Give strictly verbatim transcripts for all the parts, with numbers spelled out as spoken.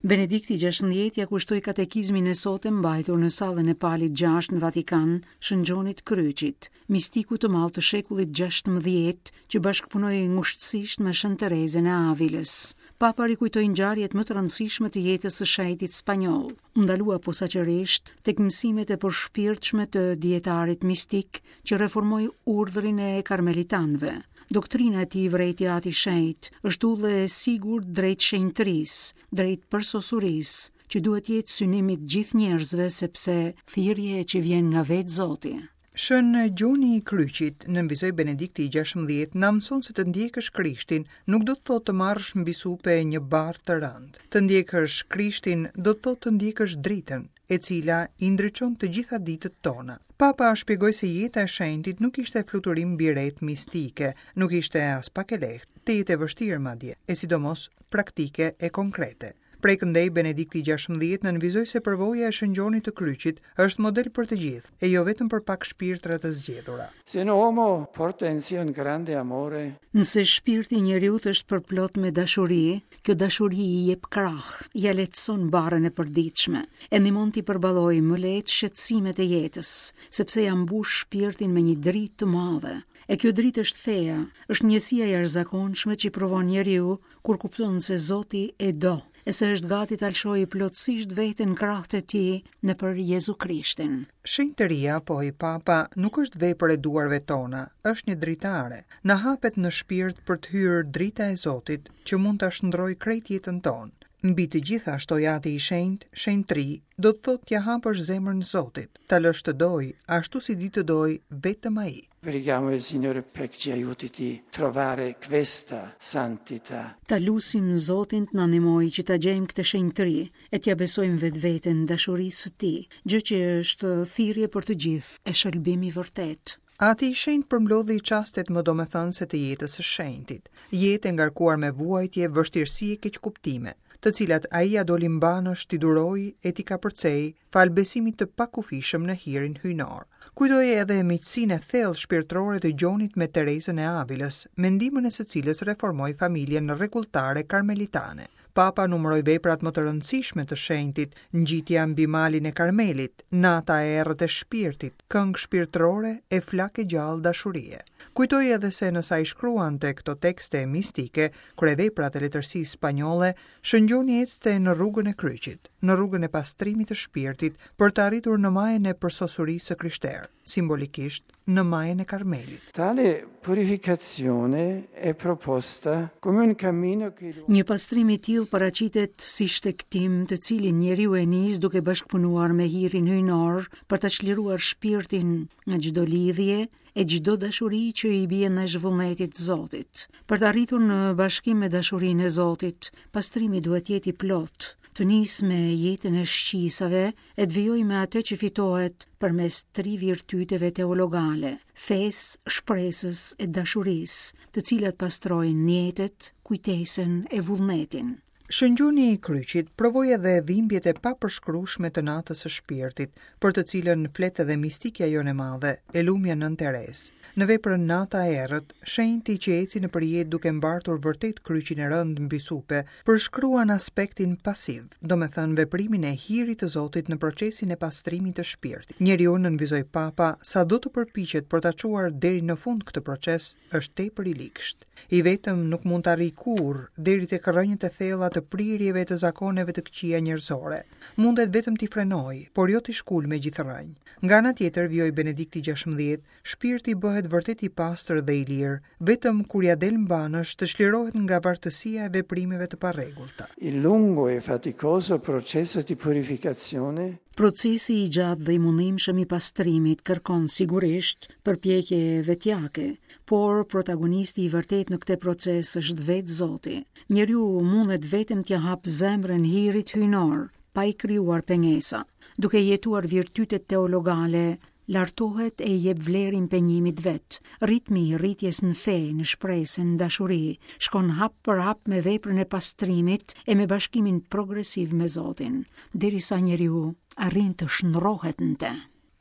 Benedikti gjashtëdhjetë ja kushtoi katekizmin e sotë mbajtur në sallën e Palit gjashtë në Vatikan, Shëngjonit Kryqit, mistiku të madh të shekullit gjashtëdhjetë, që bashkëpunoi ngushtësisht me Shën Terezën e Avilës. Papa rikujtoi ngjarjet më të rëndësishme të jetës së shejtit spanjoll. U ndalua posaçërisht tek mësimet e përshpirtshme të dietarit mistik që reformoi urdhrin e karmelitanëve. Doktrina e tij vërejtja ati shenjt është udhë e sigurt drejt shenjtërisë, drejt përsosurisë, që duhet jetë synimi të gjithë njerëzve sepse thirrje që vjen nga vetë Zoti. Shën Gjoni i Kryqit, nënvizoi Benedikti i gjashtëdhjetë, na mëson se të ndjekësh Krishtin nuk do të thotë të marrësh mbi supe një barë të rëndë. Të ndjekësh Krishtin do të thotë të ndjekësh dritën, e cila i ndriçon të gjitha ditët tona. Papa shpjegoi se jeta e shenjtit nuk ishte fluturim mbi rreth mistike, nuk ishte as pak e lehtë, të jetë e vështirë madje, e sidomos praktike e konkrete. Prej këndej Benedikti i gjashtëdhjetë nënvizoi se përvoja e Shëngjonit të Kryqit është model për të gjithë, e jo vetëm për pak shpirtra të zgjedhura. Se un uomo porta in sé un grande amore. Nëse shpirti i njeriut është përplot me dashuri, kjo dashuri i jep krah, ja lehtëson barrën e përditshme, e ndihmon t'i përballojë më lehtë shqetësimet e jetës, sepse ja mbush shpirtin me një dritë të madhe. E kjo dritë është feja, është njësia e jashtëzakonshme që i provon njeriu kur kupton se Zoti e do, e se është gati të alshojë plotësisht veten krahët e tij nëpër Jezu Krishtin. Shenjtëria, po i Papa, nuk është vepër e duarve tona, është një dritare. Na hapet në shpirt për të hyrë drita e Zotit, që mund ta shndrojë krejt jetën tonë. Mbi të gjitha shtojati i shenjt, shenjtëri, do të thotë t'ja hapësh zemrën Zotit, ta lësh të doj, ashtu si di të doj vetëm ai. Preghiamo il Signore per ci aiuti a trovare questa santità. Ta lusim Zotin të na ndihmojë që ta gjejmë këtë shenjtëri e t'ja besojmë vetveten dashurisë së tij, gjë që është thirrje për të gjithë, e shërbim i vërtet. Ati i shenjt përmblodhi çastet më domethënëse të jetës së shenjtit, jetë e ngarkuar me vuajtje, vështirësi e keqkuptime, të cilat ai ja doli mbanësh t'i duroi e t'i kapërcej fal besimit të pakufishëm në hirin hyjnor. Kujdoi edhe miqësinë e thellë shpirtërore të Gjonit me Terezën e Avilës, me ndihmën e së cilës reformoi familjen rregulltare karmelitane. Papa numëroi veprat më të rëndësishme të shenjtit, ngjitja mbi malin e Karmelit, nata e errët e shpirtit, këngë shpirtërore e flak e gjallë dashurie. Kujtoi edhe se në sa i shkruante këto tekste mistike, kryeveprat e letërsisë spanjolle, Shëngjoni ecste në rrugën e Kryqit, në rrugën e pastrimit të shpirtit, për të arritur në majën e përsosurisë së krishterë, simbolikisht në majën e Karmelit. Tale purificazione è proposta come un cammino che Një pastrim i tillë paraqitet si shtektim të cilin njeriu e nis duke bashkëpunuar me hirin hyjnor për të çliruar shpirtin nga çdo lidhje e çdo dashuri që i bie në zhvullnetit të Zotit. Për të arritur në bashkim me dashurinë e Zotit, pastrimi duhet jetë i plot, të nisë me jetën e shqisave e të vijojë me atë që fitohet përmes tri virtyteve teologale, fesë, shpresës e dashurisë, të cilat pastrojnë jetët, kujtesën e vullnetin. Shëngjoni i Kryqit provoi edhe dhimbjet e papërshkrueshme të natës së shpirtit, për të cilën flet edhe mistikja jone e madhe, Elumja Nën Terezë. Në veprën Nata e errët, shenjti që eci në përjet duke mbartur vërtet kryqin e rënd mbi supe, përshkruan aspektin pasiv, do me thënë veprimin e hirit të Zotit në procesin e pastrimit të shpirtit. Njeriu, nënvizoi Papa, sa do të përpiqet për ta çuar deri në fund këtë proces, është tepër i likësht. I vetëm nuk mund të arrijë kurrë deri tek rrënjët e thella të prirjeve të zakoneve të këqija njerëzore. Mundet vetëm t'i frenoj, por jo t'i shkul me gjithë rrënj. Nga ana tjetër, vjoj Benedikti gjashtëdhjetë, shpirti bëhet vërtet i pastër dhe i lirë, vetëm kur ja del mbanësh të çlirohet nga vartësia e veprimeve të parregullta. Il lungo e faticoso processo di purificazione Procesi i gjatë dhe i mundimshëm i pastrimit kërkon sigurisht përpjekje vetjake, por protagonisti i vërtet në këtë proces është vetë Zoti. Njeriu mundet vetëm t'ja hap zemrën hirit hyjnor, pa i krijuar pengesa. Duke jetuar virtytet teologale, lartohet e i jep vlerën impenjimit vet. Ritmi i rritjes në fe, në shpresë, në dashuri, shkon hap për hap me veprën e pastrimit e me bashkimin progresiv me Zotin, derisa njeriu arrin të shndrohet në te.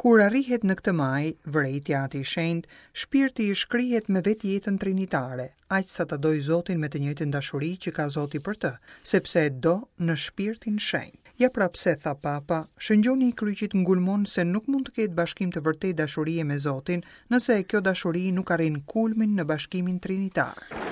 Kur arrihet në këtë maj, vërejtja ati i shenjtë, shpirti i shkrihet me vetë jetën trinitare, aq sa ta doj Zotin me të njëjtën dashuri që ka Zoti për të, sepse e do në shpirtin shenjtë. Ja pra pse, tha Papa, shëngjoni i kryqit ngulmon se nuk mund të ketë bashkim të vërtet dashurie me Zotin nëse e kjo dashuri nuk arrin kulmin në bashkimin trinitar.